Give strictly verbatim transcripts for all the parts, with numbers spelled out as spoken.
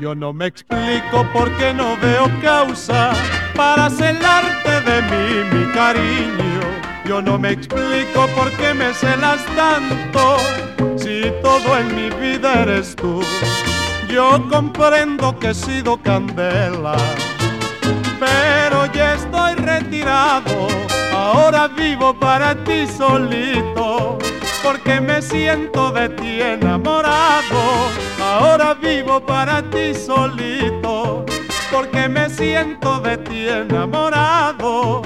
Yo no me explico por qué no veo causa para celarte de mí, mi cariño. Yo no me explico por qué me celas tanto, si todo en mi vida eres tú. Yo comprendo que he sido candela, pero ya estoy retirado. Ahora vivo para ti solito, porque me siento de ti enamorado. Ahora vivo para ti solito, porque me siento de ti enamorado.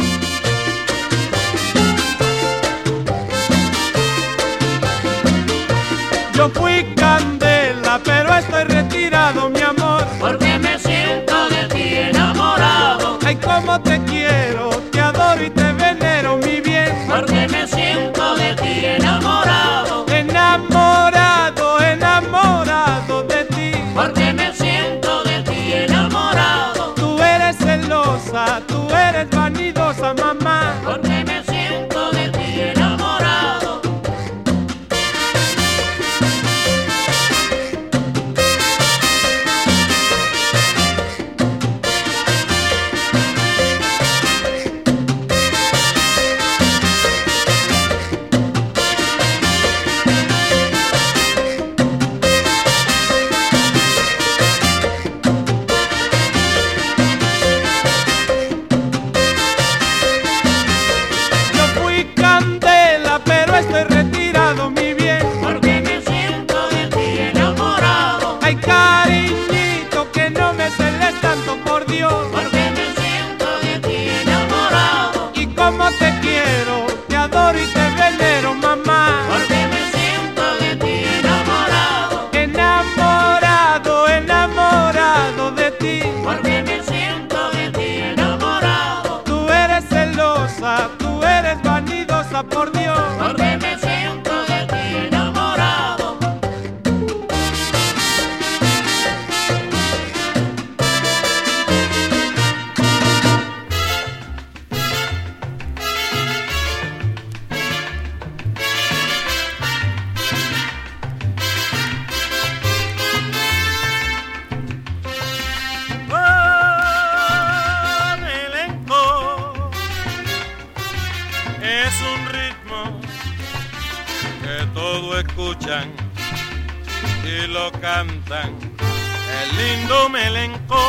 Yo fui candela, pero estoy retirado, mi amor, porque me siento de ti enamorado. Ay, cómo te quiero, te adoro y te venero, mi bien, porque me siento de ti enamorado. Enamorado, enamorado de ti, porque me siento de ti enamorado. Tú eres celosa, tú eres vanidosa, mamá, porque me siento de ti enamorado. por Dios, porque me siento de ti enamorado. Oh, melenco, es un ritmo que todos escuchan y lo cantan. El lindo melenco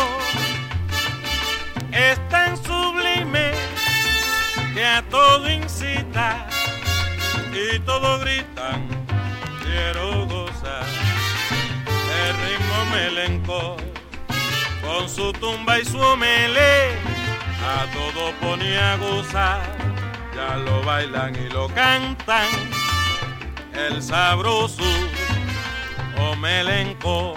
es tan sublime que a todo incita y todos gritan, quiero gozar. El ritmo melenco con su tumba y su omele a todo pone a gozar. Ya lo bailan y lo cantan el sabroso omelenco.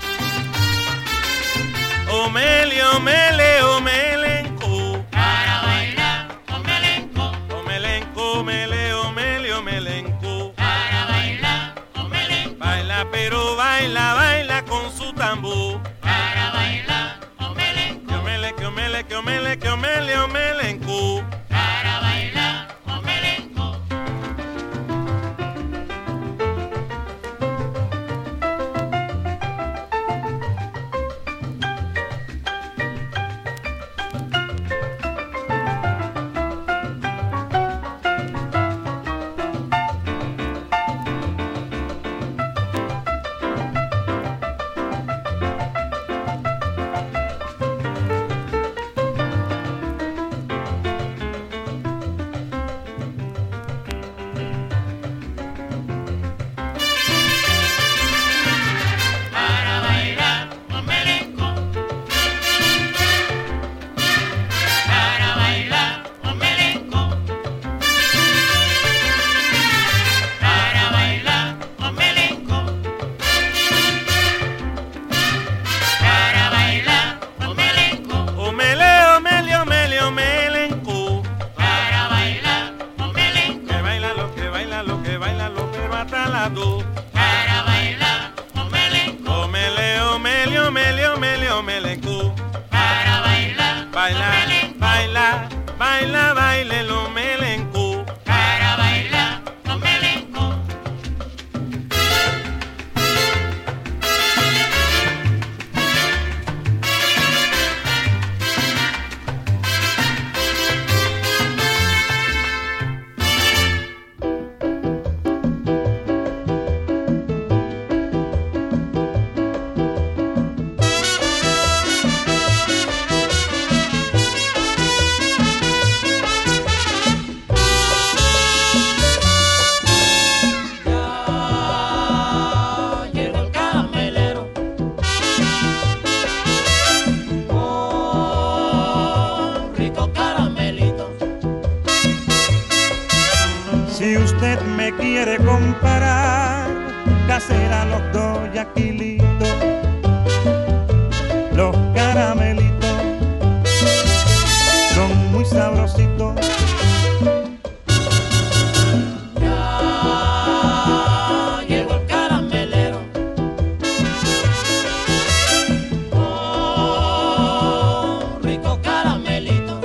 Omele, omele, omelenco. Para bailar omelenco. Omelenco, omele, omele, omelenco. Para bailar omelenco. Baila, pero baila, baila con su tambor. Para bailar omelenco. Que omele, que omele, que omele, que omele, omelenco. Para bailar omelenco. Para bailar omelenco. Para bailar omelenco. Para bailar omelenco. Para bailar omelenco. Omele, omele, omele, omelenco. Para bailar omelenco. Que baila lo que baila, lo que baila, lo que mata la dos. Para bailar omelenco. Omele, omele, omele, omele, omelenco. Para bailar Baila, omelenco. baila, baila, baile el omelenco. Para bailar omelenco. usted me quiere comparar, casera, los dos yaquilitos, los caramelitos son muy sabrositos. Ya llegó el caramelero, oh, rico caramelito.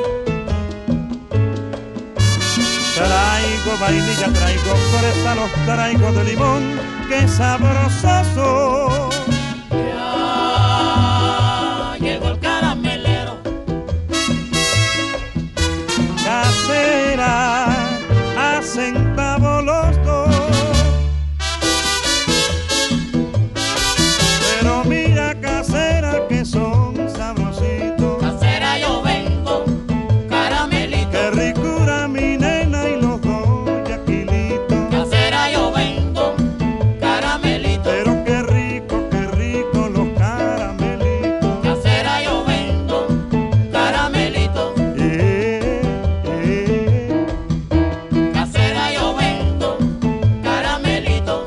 Traigo vainilla, traigo fresa, los traigo de limón, qué sabroso. Ya llegó el caramelero, casera, a centavos los dos. Pero mira, casera, que son sabrositos. casera yo vengo, caramelito. Qué ricura mi nena y los dos yaquilitos. Casera yo vengo, caramelito. Pero qué rico, qué rico los caramelitos. Casera yo vengo, caramelito. Eh, eh. Casera yo vengo, caramelito.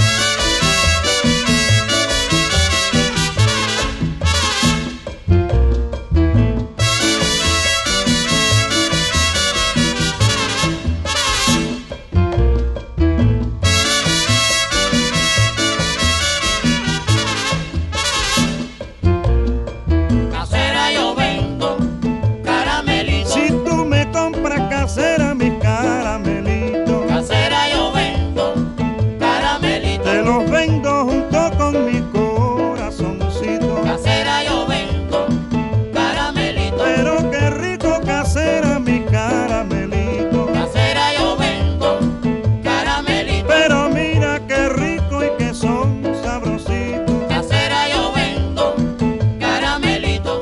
Casera yo vengo, caramelito. Si tú me compras, casera, mis caramelitos, Casera yo vengo, caramelito. te los vendo junto con mi corazoncito. Casera yo vengo, caramelito. Pero qué rico, casera, mis caramelitos. Casera yo vengo, caramelito. Pero mira qué rico y que son sabrositos. Casera yo vengo, caramelito.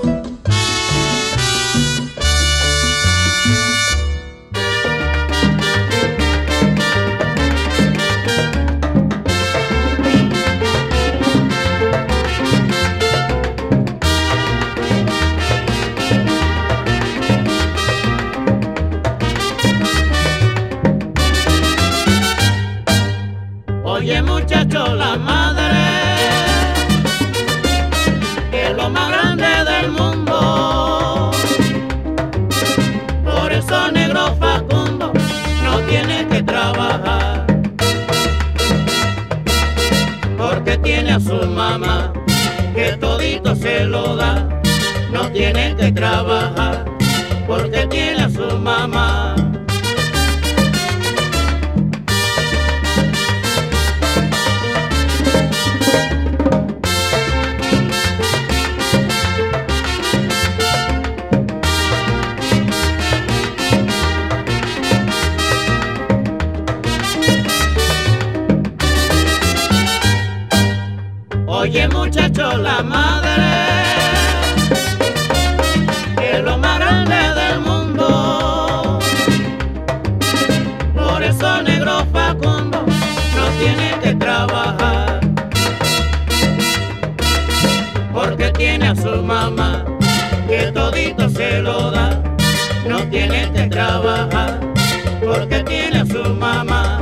Oye muchacho, la madre es lo más grande del mundo. Por eso negro Facundo no tiene que trabajar, porque tiene a su mamá que todito se lo da. No tiene que trabajar, porque tiene a su mamá. Oye muchacho, la madre es lo más grande del mundo. Por eso negro Facundo no tiene que trabajar, porque tiene a su mamá que todito se lo da. No tiene que trabajar, porque tiene a su mamá.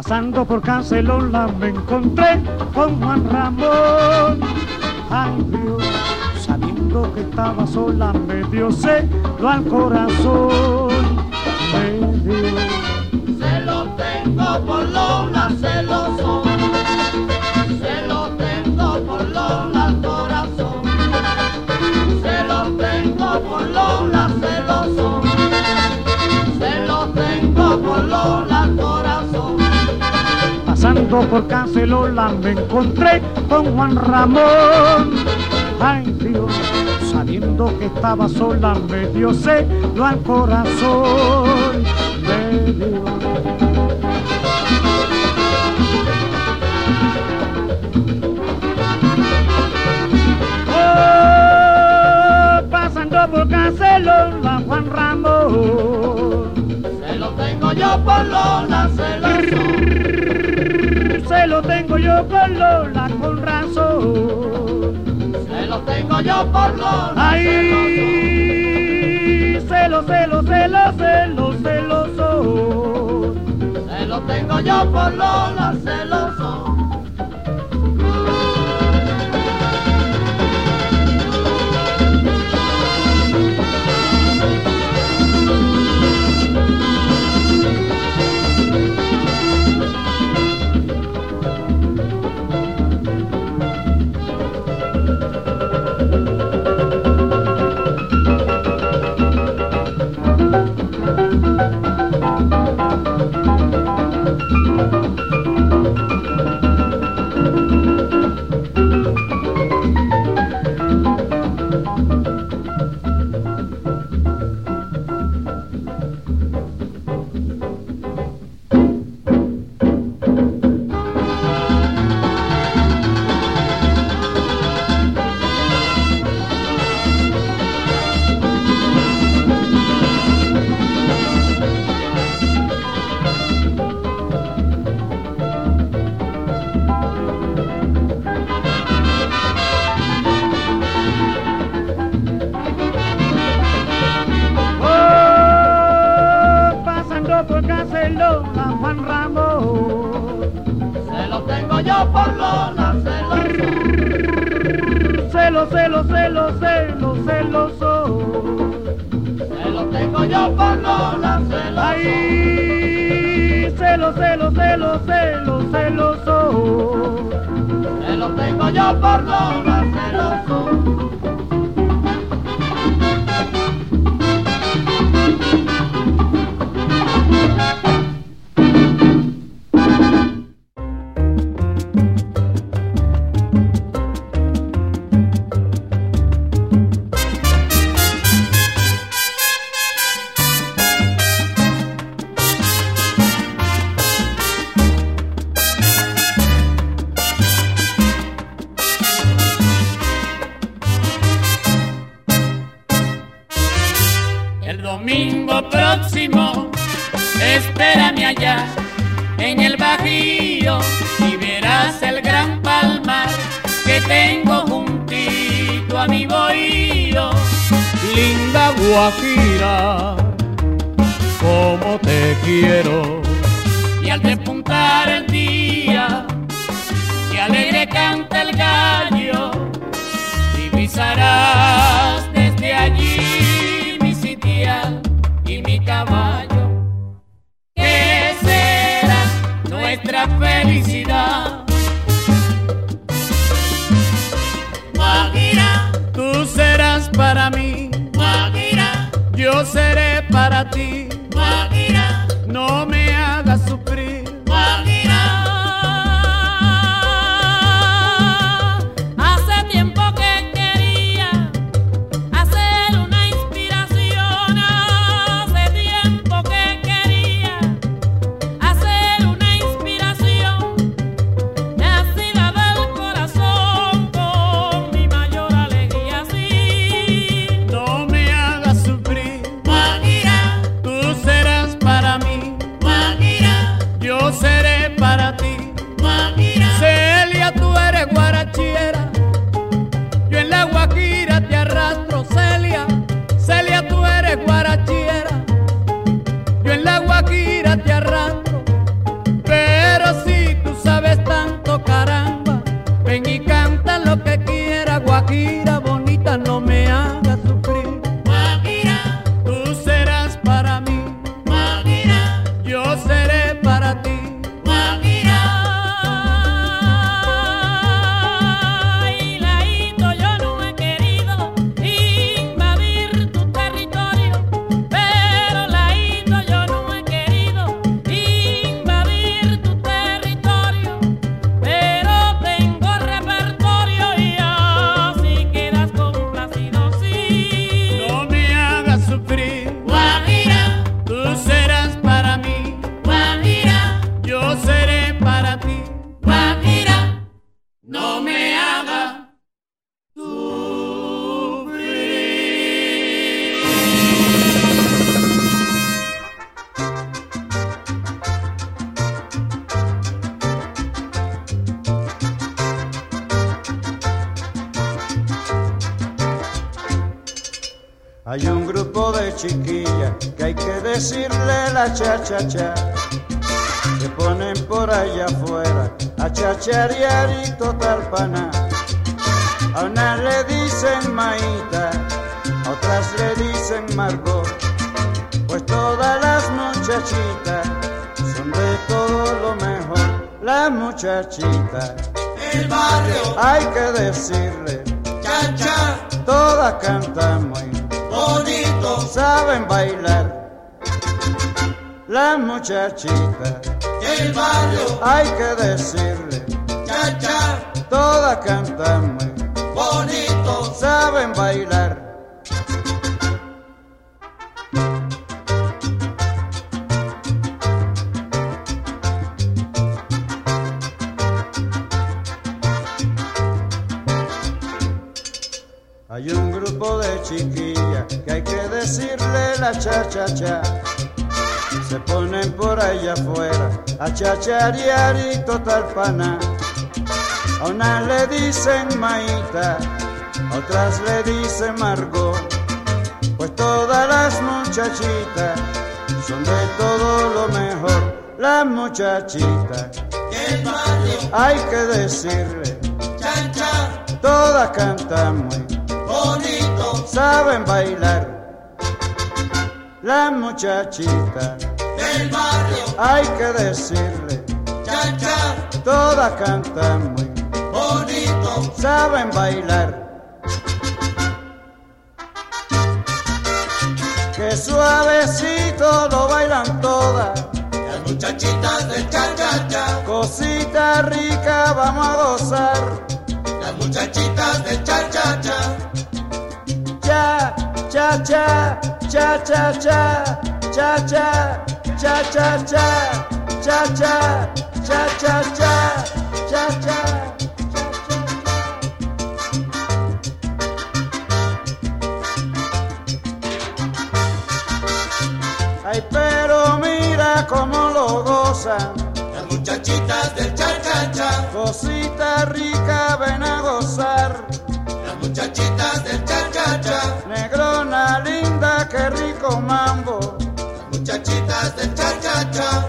Pasando por Cancelola me encontré con Juan Ramón. Ay Dios, sabiendo que estaba sola me dio celo al corazón. Me dio. Se lo tengo por Lola, celoso. Se lo tengo por Lola al corazón. Se lo tengo por Lola, celoso. Se lo tengo por Lola al corazón. Pasando por Cancelola me encontré con Juan Ramón. Ay Dios, sabiendo que estaba sola me dio celo al corazón. Me dio. Oh, pasando por Cancelola, Juan Ramón. Se lo tengo yo por Lola, celoso. Se lo tengo yo por Lola con razón. Se lo tengo yo por Lola, Ay, celoso. celo, celo, celo, celo, celoso. Se lo tengo yo por Lola, celoso. Juan Ramón. Se lo tengo yo por Lola, celoso. Celo, celo, celo, celo, celoso. Se lo tengo yo por Lola, celoso. Ay, celo, celo, celo, celo, celoso. Se lo tengo yo por Lola, celoso. El domingo próximo, espérame allá en el Bajío y verás el gran palmar que tengo juntito a mi bohío. Linda Guajira, cómo te quiero. Y al despuntar el día, que alegre canta el gallo, divisarás desde allí y mi caballo. ¿Qué será nuestra felicidad? Guajira, tú serás para mí, Guajira, yo seré para ti. Guajira, no me hagas sufrir, Guajira. Hace tiempo que quería hacer una inspiración, hace tiempo que quería hacer una inspiración, nacida del corazón con mi mayor alegría, sí. no me hagas sufrir, Guajira, tú Hay un grupo de chiquillas que hay que decirle la cha-cha-cha. Se ponen por allá afuera a chacharear y total paná. A unas le dicen Maíta, a otras le dicen Margot, pues todas las muchachitas son de todo lo mejor. Las muchachitas El barrio, hay que decirle cha-cha, todas cantan muy bonito. saben bailar. Las muchachitas El barrio, hay que decirle cha-cha, todas cantan muy bonito. saben bailar. Hay un grupo de chiquillas que hay que decirle la cha-cha-cha. Se ponen por allá afuera a chacharear y total paná. A unas le dicen Maíta, a otras le dicen Margot, pues todas las muchachitas son de todo lo mejor. Las muchachitas El barrio, hay que decirle cha-cha, todas cantan muy bonito. saben bailar. Las muchachitas El barrio, hay que decirle cha-cha, todas cantan muy bonito. saben bailar. Que suavecito lo bailan todas, Las muchachitas del cha-cha-cha, cosita rica vamos a gozar. las muchachitas del cha-cha-cha, Cha, cha, cha, cha, cha, cha, cha, cha, cha, cha, cha, cha, cha, cha, cha, cha, cha, cha. Ay, pero mira cómo lo gozan, las muchachitas del cha-cha-cha, cosita rica ven a gozar. las muchachitas del cha-cha-cha, Negrona linda, qué rico mambo. las muchachitas del cha-cha-cha.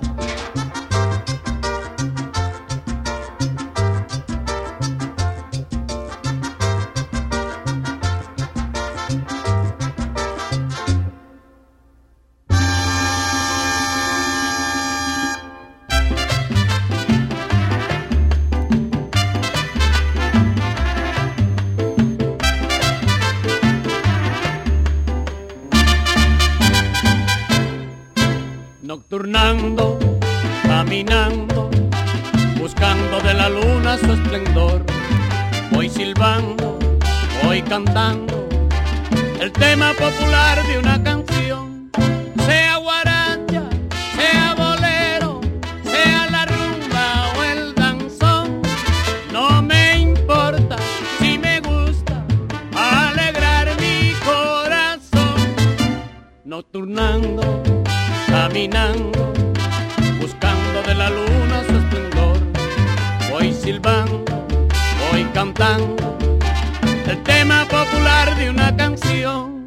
Nocturnando, caminando, buscando de la luna su esplendor. Voy silbando, voy cantando el tema popular de una canción. Sea guaracha, sea bolero, sea la rumba o el danzón. No me importa si me gusta alegrar mi corazón. Nocturnando, caminando, buscando de la luna su esplendor. Voy silbando, voy cantando el tema popular de una canción.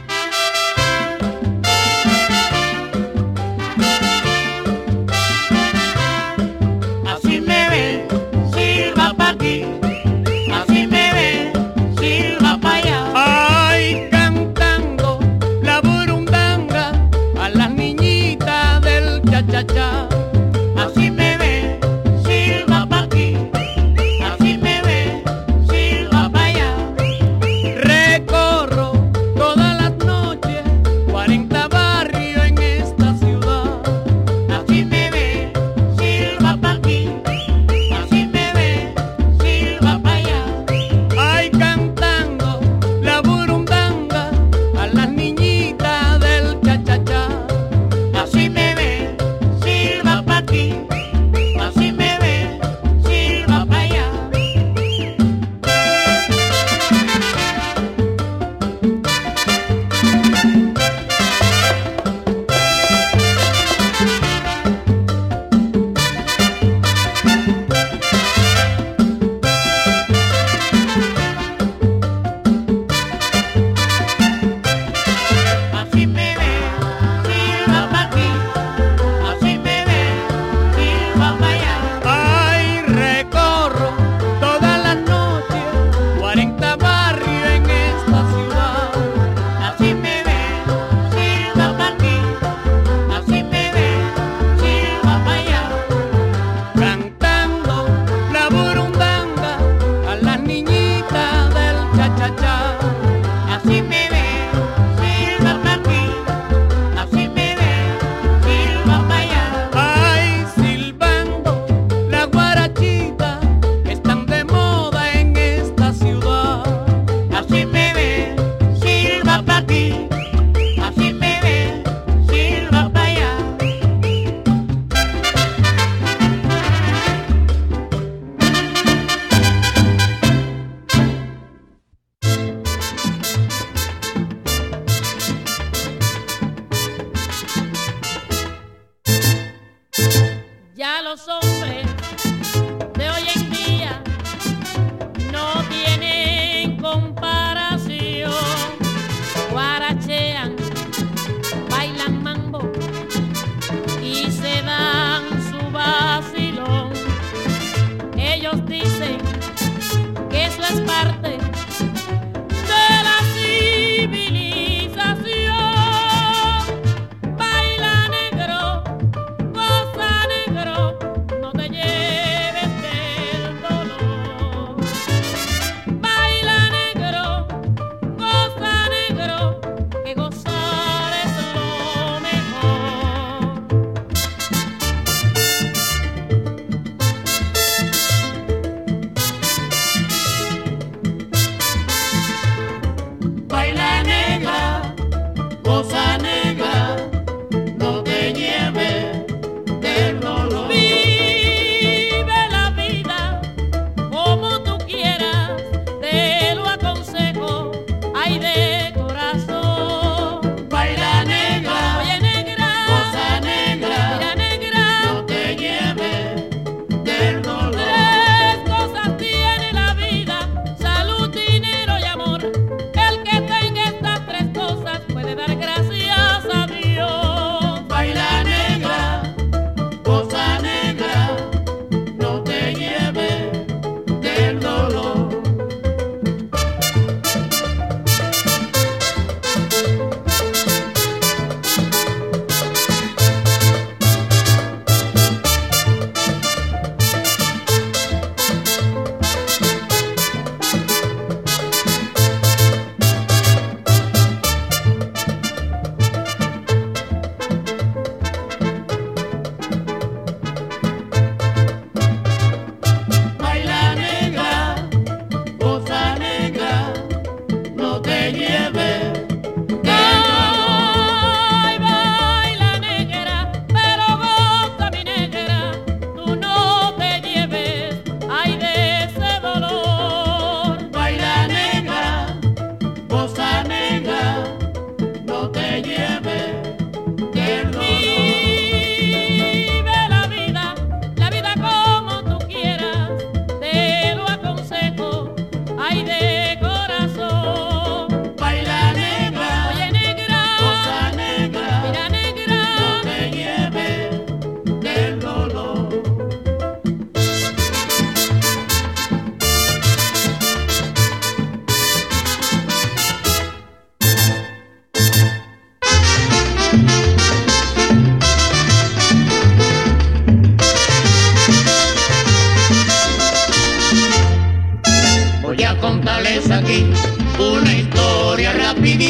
Así me ve, silba pa' aquí, así me ve, silba pa' allá. Ay, cantando la burundanga a las niñitas del cha-cha-cha. Así me ve, silba pa' aquí, así me ve, silba pa' allá. Recorro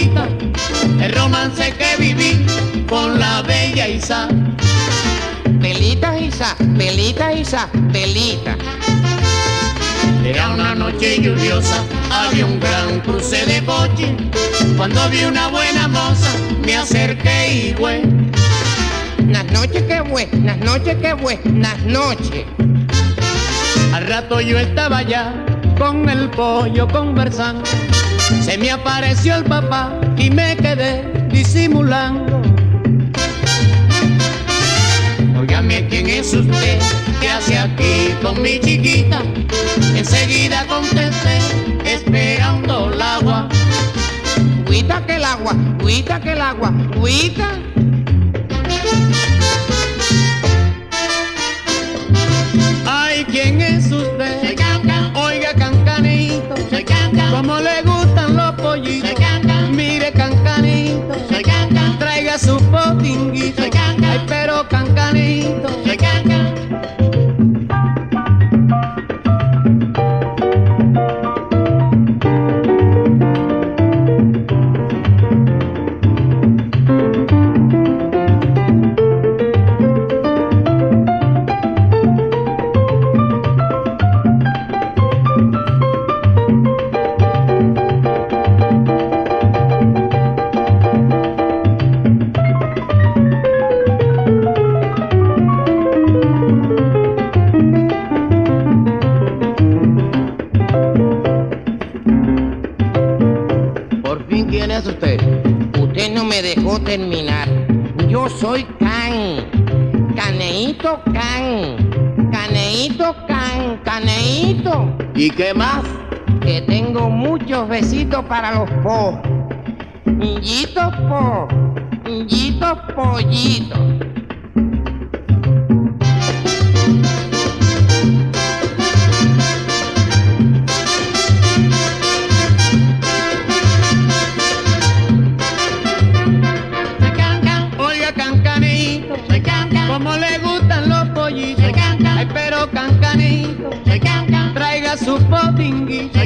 chiquita, el romance que viví con la bella Isa. Pelita, Isa, pelita, Isa, pelita. Era una noche lluviosa, había un gran cruce de coche. Cuando vi una buena moza, me acerqué y fue. Las noches que buenas noches, que buenas noches. Al rato yo estaba allá con el pollo conversando. Se me apareció el papá y me quedé disimulando. Óigame, ¿quién es usted? ¿Qué hace aquí con mi chiquita? Enseguida contesté, esperando el agua. Agüita que el agua, agüita que el agua, agüita. Ay, ¿quién es usted? Soy Cancan, Oiga, Cancanito, soy Cancan, ¿cómo le gustan los pollitos? soy Cancan, Mire, Cancanito, soy Cancan, traiga su potinguito. soy Cancan, Ay, pero Cancanito, soy Cancan. ¿quién es usted? Usted no me dejó terminar. Yo soy Can, Caneíto Can, Caneíto Can, Caneíto. ¿Y qué más? Que tengo muchos besitos para los po. Yito po, yito pollito. ¿Cómo le gustan los pollitos? Soy Cancan, Ay, pero Cancanito, soy Cancan, traiga su potinguito.